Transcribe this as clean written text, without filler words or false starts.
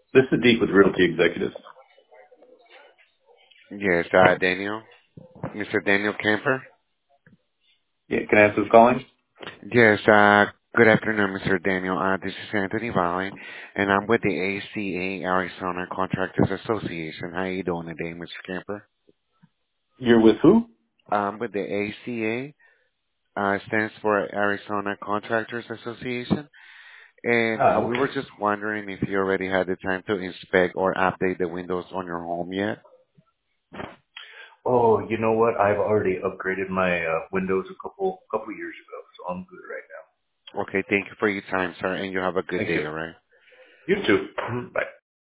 This is Deep with Realty Executives. Yes, Daniel. Mr. Daniel Camper. Yeah, can I ask who's calling? Yes, good afternoon, Mr. Daniel. This is Anthony Valley, and I'm with the ACA Arizona Contractors Association. How you doing today, Mr. Camper? You're with who? With the ACA, stands for Arizona Contractors Association, and Ah, we okay. were just wondering if you already had the time to inspect or update the windows on your home yet. Oh, you know what? I've already upgraded my Windows a couple years ago, so I'm good right now. Okay, thank you for your time, sir, and you have a good Thank you. day, all right? You too. Bye.